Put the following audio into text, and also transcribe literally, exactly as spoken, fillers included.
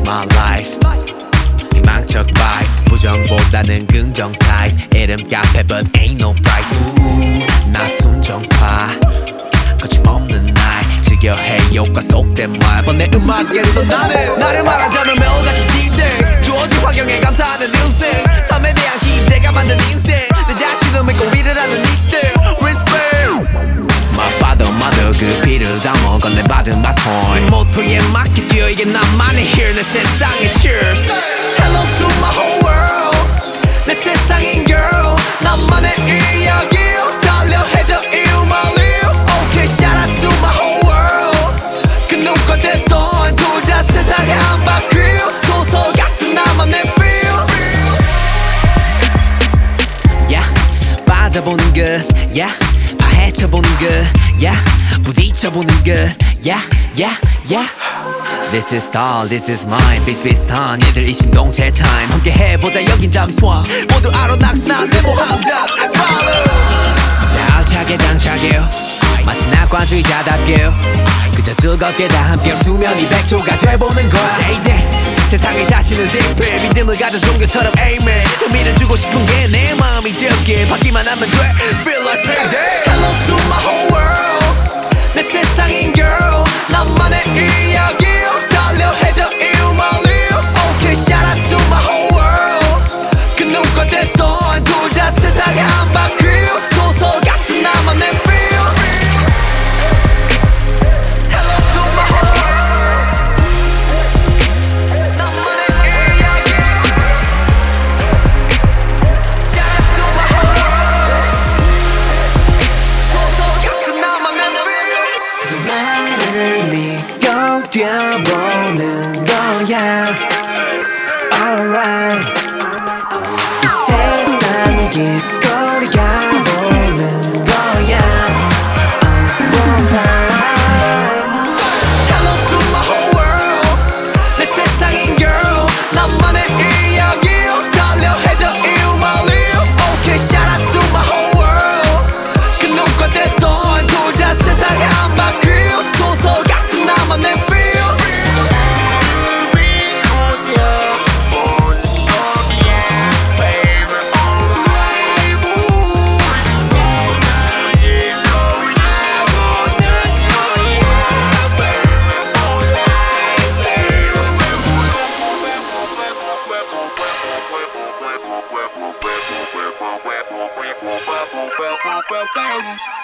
my life. 희망적 vibe, 부정보다는 긍정 타입. 이름 카페 but ain't no price. 우우, 나 순정파, 거침없는 나이. 즐겨해 효과 속된 말. 내 음악에서 나는 나를 말하자면 매일같이 디데이. 주어진 환경에 감사하는 인생. 삶에 대한 기대가 만든 인생. 내 자신을 믿고 일을 하는 이 시대. Respect. My father, mother 그 피를 담아 건네받은 바톤. 이 모토에 맞게 뛰어 이게 나만의 here. 내 세상에 cheers. Hello to my whole world. 내 세상인 girl. 나만의 이야기 달려해줘 you my live. Okay, shout out to my whole world. 그 누가 됐던 둘다 세상에 한 바퀴. 소설 같은 나만의 feel. Yeah, 빠져보는 것 yeah. 파헤쳐보는 것 yeah. 부딪혀보는 것 yeah, yeah, yeah. This is star, this is mine. 비슷비슷한 얘들 이 신동체 time. 함께 해보자 여긴 잠수함. 모두 알아 낙스난 내 모함자. Follow. 자 알차게 당차게 마치 낙관주의자답게 그저 즐겁게 다 함께 수면이 백조가 돼보는 거야. Day day 세상에 자신을 대입해 믿음을 가져 종교처럼 amen. 의미를 주고 싶은 게 내 마음이 되게 받기만 하면 돼. Feel like payday. Hello to my whole world. 내 세상인 girl. 나만의 이야기 달려해줘 you my live. Okay, shout out to my whole world. 그 누가 됐던 둘 다 세상에 한 바퀴. 소설 같은 나만의 feel. Hello to my whole world. 나만의 이야기. Shout out to my whole world. 소설 같은 나만의 feel. 나를 믿고 뛰어보는 거야. Alright. 이 세상 길거리 가보는 거야. Hello to my whole world. 내 세상인 girl. 나만의 이야기 달려해줘 you my live. Okay, shout out to my whole world. 그 누가 됐던 둘 다 세상에 한 바퀴. 소설 같은 나만의 feel. Well, well, well, well, well, well, well, well, well, well, well, well, well, well, well, well,